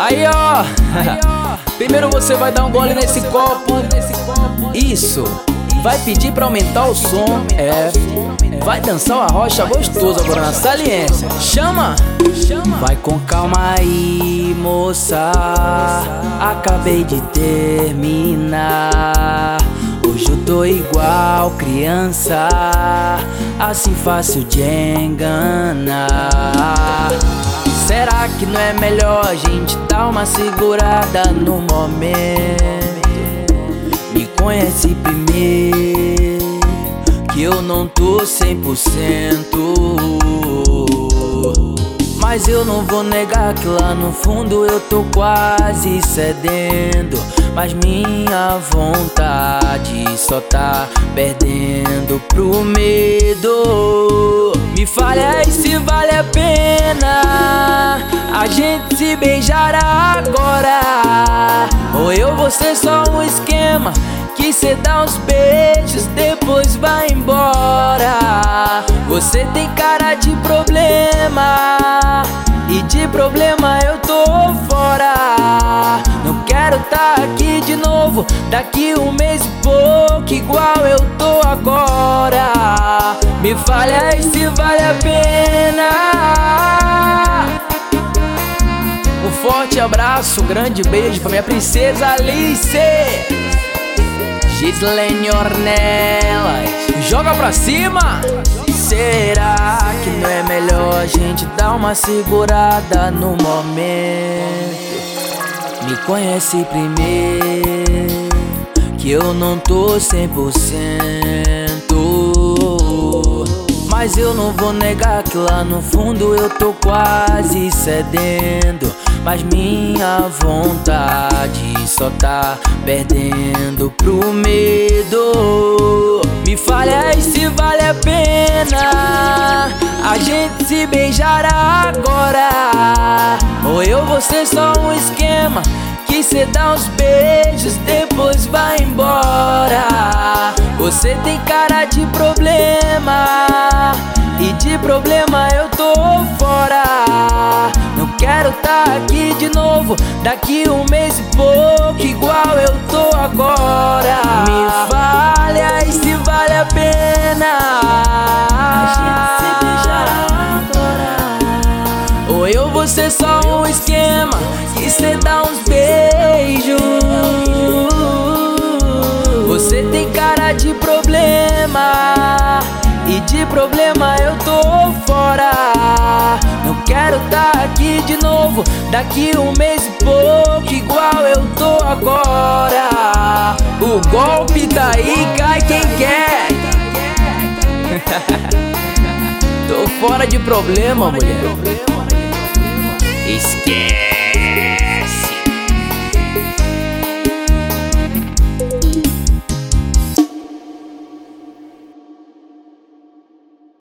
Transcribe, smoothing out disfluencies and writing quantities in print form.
Aí, ó. Primeiro você vai dar um gole nesse copo. Isso. Vai pedir pra aumentar o som. Vai dançar uma rocha gostoso agora na saliência. Chama. Vai com calma aí, moça. Acabei de terminar. Hoje eu tô igual criança, assim fácil de enganar. Será que não é melhor a gente dar uma segurada no momento? Me conhece primeiro, que eu não tô 100%. Mas eu não vou negar que lá no fundo eu tô quase cedendo. Mas minha vontade só tá perdendo pro medo. Me fale aí se vale a pena a gente se beijar agora, ou eu vou ser só um esquema que cê dá uns beijos, depois vai embora. Você tem cara de problema, e de problema eu tô fora. Não quero tá aqui de novo daqui um mês e pouco, igual eu tô agora. Me fale aí se vale a pena. Um forte abraço, um grande beijo pra minha princesa Alice, Gislene Ornelas. Joga pra cima! Será que não é melhor a gente dar uma segurada no momento? Me conhece primeiro, que eu não tô 100%. Mas eu não vou negar que lá no fundo eu tô quase cedendo. Mas minha vontade só tá perdendo pro medo. Me fale aí se vale a pena a gente se beijar agora, ou eu vou ser só um esquema que cê dá uns beijos, depois vai embora. Você tem cara de problema, e de problema eu tô fora. Não quero tá aqui de novo daqui um mês e pouco, igual eu tô agora. Me fale aí se vale a pena a gente se beijar agora, ou eu vou ser só um esquema que cê dá uns beijos. Você tem cara de problema, e de problema eu tô fora. Não quero tá aqui de novo daqui um mês e pouco, igual eu tô agora. O golpe tá aí, cai quem quer. Tô fora de problema, mulher. Esquece.